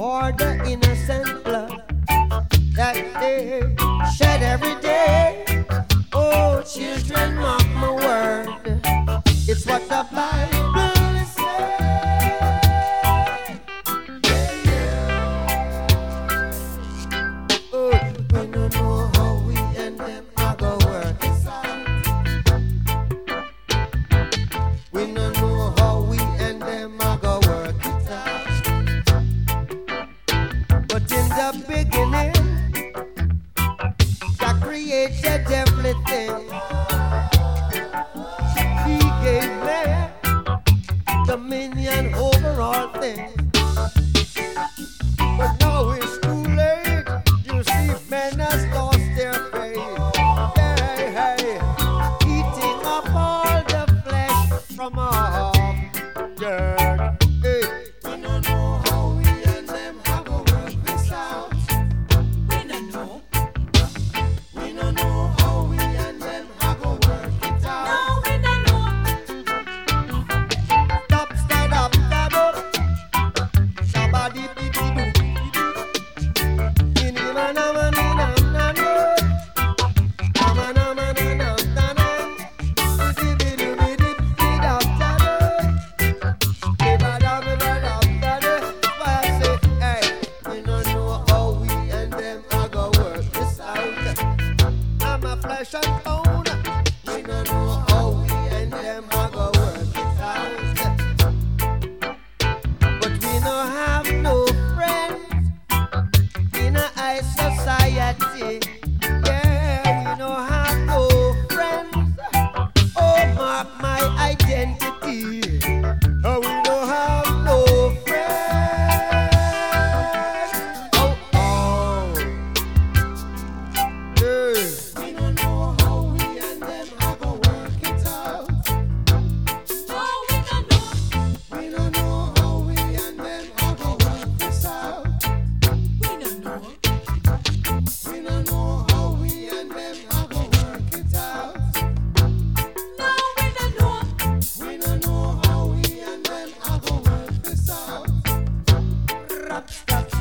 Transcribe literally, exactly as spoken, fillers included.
for the innocent blood that they shed every day. Oh, children, mark my word, it's what the Bible says. Oh, we don't know how we and them are gonna work this out. We don't know how we and them are gonna work it out. But in the beginning, God created everything. He gave man dominion over all things. But now it's too late. You see, men has lost their faith. Hey, hey, eating up all the flesh from off the earth. Hey, we don't know how we and them have to work this out. We don't know. We don't know how we and them have to work it out. No, we don't know. Stop, stand up, stand up. Somebody be be do. Ini mana mana na na na. Mana na mana na na na. Di di di di di di da da da. Di ba da ba da da da da. Why I say, hey, we don't know how we and them are gonna work this out. I'm a flesh and bone. We don't know how we and them are gonna work it out. But we don't have no friends in a high society. Yeah, we don't have no friends. Oh, mark my identity. Oh, we don't have no friends. Oh, oh. Yeah. We don't know how we and them are gonna work it out. Oh, we don't know. We don't know how we and them are gonna work this out. We don't know. We don't know how we and them are gonna work it out. No, we don't know. We don't know how we and them are gonna work this out. Rap, stop,